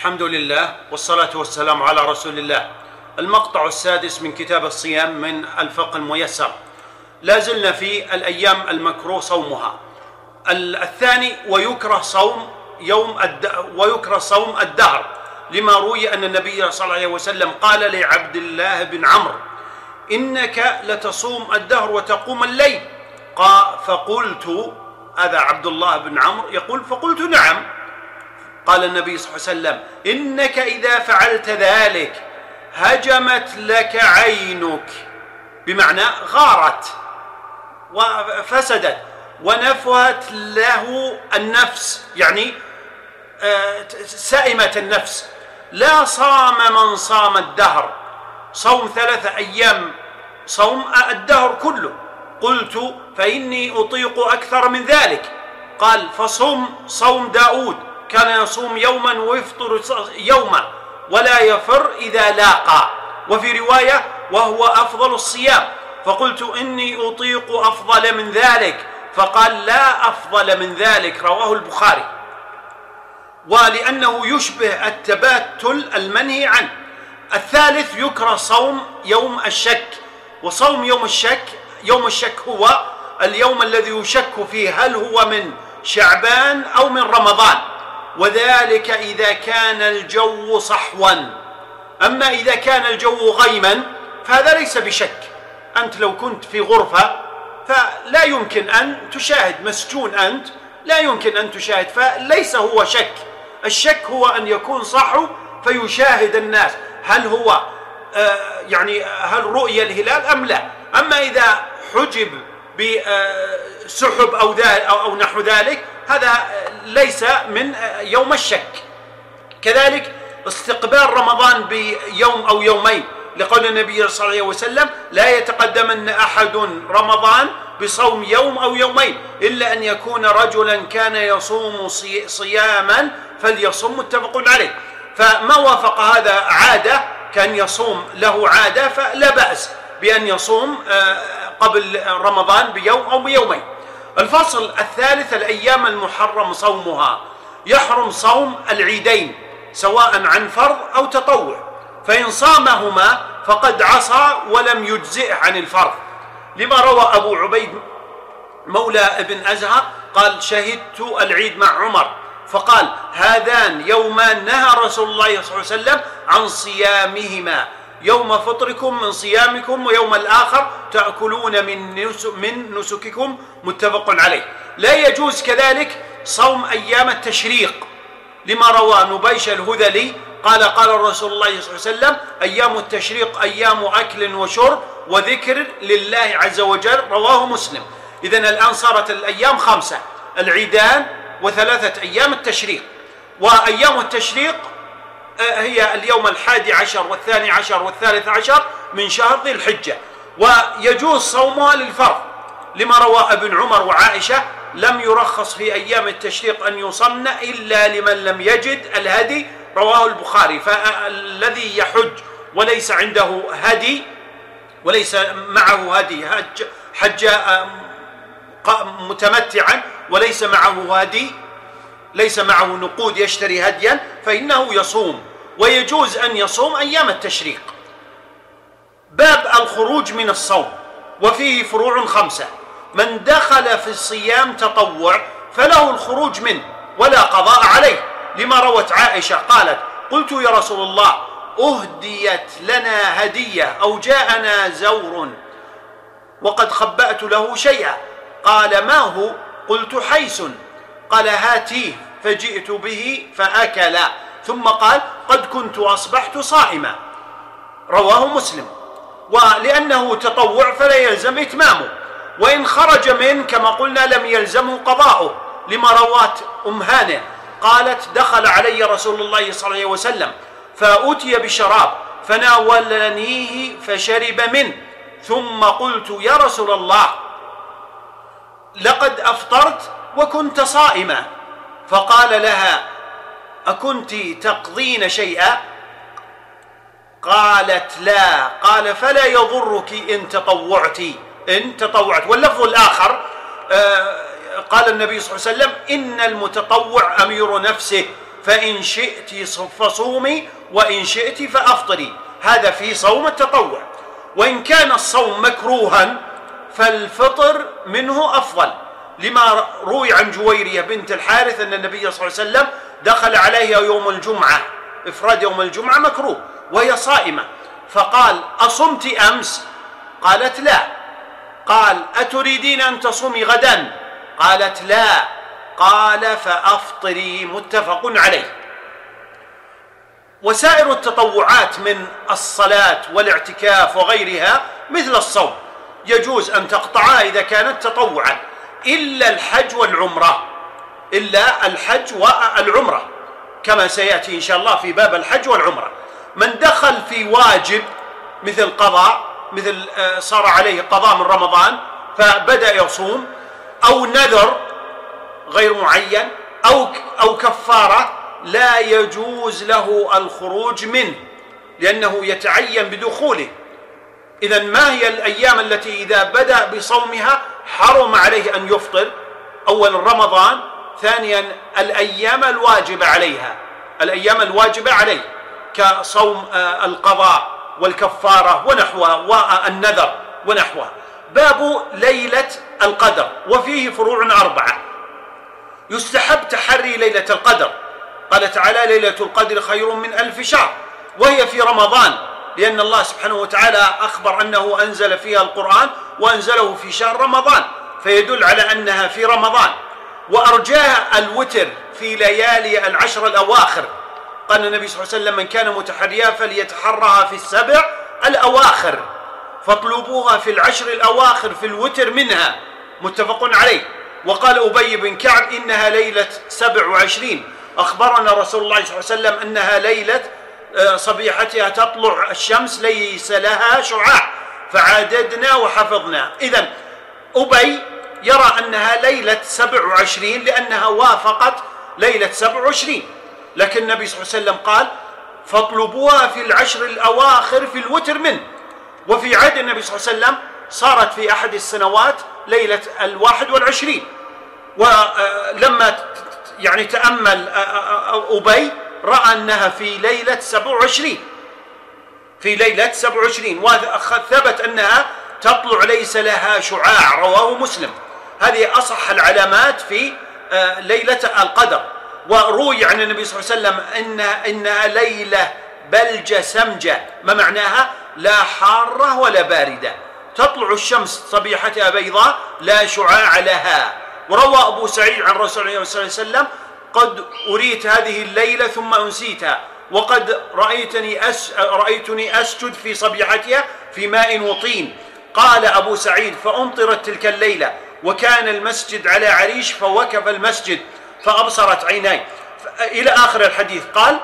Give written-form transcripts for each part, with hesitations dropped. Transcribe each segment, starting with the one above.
الحمد لله والصلاة والسلام على رسول الله. المقطع السادس من كتاب الصيام من الفقه الميسر. لا زلنا في الأيام المكروه صومها. الثاني ويكره صوم الدهر، لما روي أن النبي صلى الله عليه وسلم قال لعبد الله بن عمرو: إنك لتصوم الدهر وتقوم الليل. فقلت، هذا عبد الله بن عمرو يقول: فقلت نعم. قال النبي صلى الله عليه وسلم: إنك إذا فعلت ذلك هجمت لك عينك، بمعنى غارت وفسدت، ونفهت له النفس، يعني سئمت النفس. لا صام من صام الدهر، صوم 3 أيام صوم الدهر كله. قلت: فإني أطيق أكثر من ذلك. قال: صوم داود، كان يصوم يوما ويفطر يوما ولا يفر إذا لاقى. وفي رواية: وهو أفضل الصيام. فقلت: إني أطيق أفضل من ذلك. فقال: لا أفضل من ذلك. رواه البخاري. ولأنه يشبه التباتل المنهي عنه. الثالث يكره صوم يوم الشك. وصوم يوم الشك هو اليوم الذي يشك فيه هل هو من شعبان أو من رمضان، وذلك إذا كان الجو صحوا. أما إذا كان الجو غيما فهذا ليس بشك. أنت لو كنت في غرفة فلا يمكن أن تشاهد، مسجون أنت، لا يمكن أن تشاهد، فليس هو شك. الشك هو أن يكون صحو فيشاهد الناس هل هو هل رؤي الهلال أم لا. أما إذا حجب بسحب أو نحو ذلك هذا ليس من يوم الشك. كذلك استقبال رمضان بيوم أو يومين، لقول النبي صلى الله عليه وسلم: لا يتقدمن أحد رمضان بصوم يوم أو يومين إلا أن يكون رجلا كان يصوم صياما فليصوم. متفق عليه. فما وافق هذا عادة، كان يصوم له عادة، فلا بأس بأن يصوم قبل رمضان بيوم أو بيومين. الفصل الثالث: الأيام المحرم صومها. يحرم صوم العيدين سواء عن فرض أو تطوع، فإن صامهما فقد عصى ولم يجزئه عن الفرض، لما روى أبو عبيد مولى ابن أزهر قال: شهدت العيد مع عمر فقال: هذان يومان نهى رسول الله صلى الله عليه وسلم عن صيامهما، يوم فطركم من صيامكم ويوم الآخر تأكلون من نسككم. متفق عليه. لا يجوز كذلك صوم أيام التشريق، لما روى نبيش الهذلي قال رسول الله صلى الله عليه وسلم: أيام التشريق أيام أكل وشرب وذكر لله عز وجل. رواه مسلم. إذن الآن صارت الأيام 5: العيدان و3 أيام التشريق. وأيام التشريق هي اليوم 11 و12 و13 من شهر ذي الحجة، ويجوز صومها للفرض، لما روى ابن عمر وعائشة: لم يرخص في أيام التشريق أن يصمن إلا لمن لم يجد الهدي. رواه البخاري. فالذي يحج وليس عنده هدي، وليس معه هدي، حج متمتعا وليس معه هدي، ليس معه نقود يشتري هديا، فإنه يصوم، ويجوز أن يصوم أيام التشريق. باب الخروج من الصوم، وفيه فروع 5: من دخل في الصيام تطوع فله الخروج منه ولا قضاء عليه، لما روت عائشة قالت: قلت يا رسول الله: أهديت لنا هدية أو جاءنا زور وقد خبأت له شيئا. قال: ما هو؟ قلت: حيس. قال: هاتيه. فجئت به فأكل، ثم قال: قد كنت أصبحت صائما. رواه مسلم. ولأنه تطوع فلا يلزم إتمامه، وإن خرج منه كما قلنا لم يلزمه قضاؤه، لما روات أم هانئ قالت: دخل علي رسول الله صلى الله عليه وسلم فأتي بشراب فناولنيه فشرب منه، ثم قلت: يا رسول الله، لقد أفطرت وكنت صائما. فقال لها: أكنت تقضين شيئا؟ قالت: لا. قال: فلا يضرك إن تطوعت. واللفظ الآخر قال النبي صلى الله عليه وسلم: إن المتطوع أمير نفسه، فإن شئت فصومي وإن شئت فأفطري. هذا في صوم التطوع. وإن كان الصوم مكروها فالفطر منه أفضل، لما روي عن جويرية بنت الحارث أن النبي صلى الله عليه وسلم دخل عليها يوم الجمعة، إفراد يوم الجمعة مكروه وهي صائمة، فقال: أصمت أمس؟ قالت: لا. قال: أتريدين أن تصومي غدا؟ قالت: لا. قال: فأفطري. متفق عليه. وسائر التطوعات من الصلاة والاعتكاف وغيرها مثل الصوم يجوز أن تقطعها إذا كانت تطوعا، إلا الحج والعمرة، إلا الحج والعمرة كما سيأتي إن شاء الله في باب الحج والعمرة. من دخل في واجب مثل قضاء، مثل صار عليه قضاء من رمضان فبدأ يصوم، أو نذر غير معين، أو كفارة، لا يجوز له الخروج منه لأنه يتعين بدخوله. إذن ما هي الأيام التي إذا بدأ بصومها حرم عليه أن يفطر؟ أولا رمضان، ثانيا الأيام الواجبة عليها، الأيام الواجبة عليه كصوم القضاء والكفارة ونحوها والنذر ونحوها. باب ليلة القدر، وفيه فروع 4. يستحب تحري ليلة القدر، قال تعالى: ليلة القدر خير من 1000 شهر، وهي في رمضان، لأن الله سبحانه وتعالى أخبر أنه أنزل فيها القرآن وأنزله في شهر رمضان، فيدل على أنها في رمضان. وأرجاها الوتر في ليالي العشر الأواخر، قال النبي صلى الله عليه وسلم: من كان متحريا فليتحرها في 7 الأواخر، فاطلبوها في العشر الأواخر في الوتر منها، متفق عليه. وقال أبي بن كعب: إنها ليلة 27، أخبرنا رسول الله صلى الله عليه وسلم أنها ليلة صبيحتها تطلع الشمس ليس لها شعاع، فعددنا وحفظنا. إذن أبي يرى أنها ليلة 27 لأنها وافقت ليلة 27، لكن النبي صلى الله عليه وسلم قال: فاطلبوها في العشر الأواخر في الوتر منه. وفي عهد النبي صلى الله عليه وسلم صارت في أحد السنوات ليلة 21، ولما يعني تأمل أبي رأى أنها في ليلة 27، في ليلة 27، وثبت أنها تطلع ليس لها شعاع، رواه مسلم. هذه أصح العلامات في ليلة القدر. وروي عن النبي صلى الله عليه وسلم إنها ليلة بلجة سمجة، ما معناها؟ لا حارة ولا باردة، تطلع الشمس صبيحتها بيضاء لا شعاع لها. وروى أبو سعيد عن رسول الله صلى الله عليه وسلم: قد أريت هذه الليلة ثم أنسيتها، وقد رأيتني أسجد في صبيحتها في ماء وطين. قال أبو سعيد: فأمطرت تلك الليلة، وكان المسجد على عريش، فوكف المسجد فأبصرت عيناي، إلى آخر الحديث. قال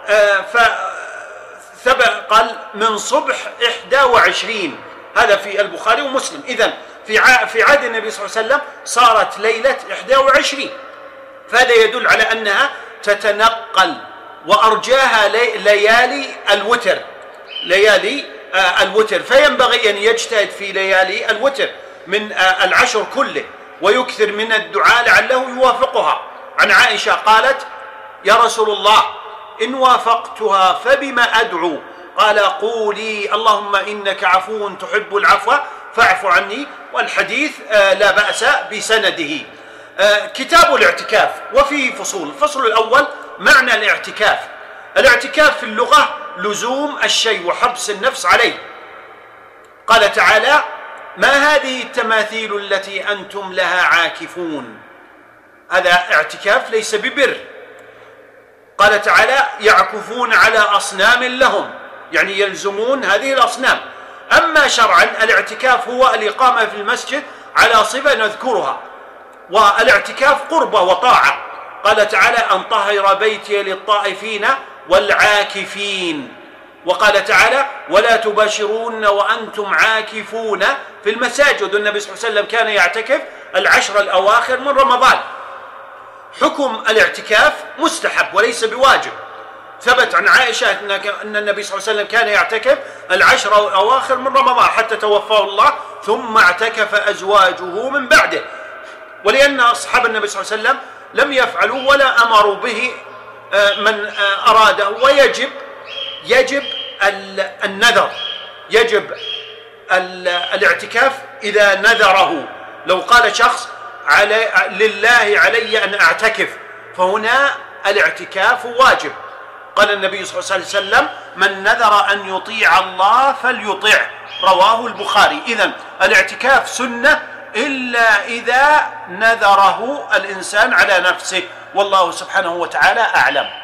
قال من صبح 21، هذا في البخاري ومسلم. إذن في عهد النبي صلى الله عليه وسلم صارت ليلة 21، فهذا يدل على أنها تتنقل. وأرجاها ليالي الوتر، ليالي الوتر، فينبغي أن يجتهد في ليالي الوتر من العشر كله، ويكثر من الدعاء لعله يوافقها. عن عائشة قالت: يا رسول الله، إن وافقتها فبما أدعو؟ قال: قولي اللهم إنك عفو تحب العفو فاعف عني. والحديث لا بأس بسنده. كتاب الاعتكاف وفيه فصول. الفصل الأول: معنى الاعتكاف. الاعتكاف في اللغة لزوم الشيء وحبس النفس عليه. قال تعالى: ما هذه التماثيل التي أنتم لها عاكفون؟ هذا اعتكاف ليس ببر. قال تعالى: يعكفون على أصنام لهم، يعني يلزمون هذه الأصنام. أما شرعا الاعتكاف هو الإقامة في المسجد على صفة نذكرها، والاعتكاف قربة وطاعة. قال تعالى: أن طهر بيتي للطائفين والعاكفين. وقال تعالى: ولا تباشرون وأنتم عاكفون في المساجد. النبي صلى الله عليه وسلم كان يعتكف العشر الأواخر من رمضان. حكم الاعتكاف مستحب وليس بواجب. ثبت عن عائشة أن النبي صلى الله عليه وسلم كان يعتكف العشر الأواخر من رمضان حتى توفاه الله، ثم اعتكف أزواجه من بعده. ولأن أصحاب النبي صلى الله عليه وسلم لم يفعلوا ولا أمروا به من أراده. يجب النذر، يجب الاعتكاف إذا نذره. لو قال شخص لله علي أن أعتكف، فهنا الاعتكاف واجب. قال النبي صلى الله عليه وسلم: من نذر أن يطيع الله فليطيع، رواه البخاري. إذن الاعتكاف سنة إلا إذا نذره الإنسان على نفسه، والله سبحانه وتعالى أعلم.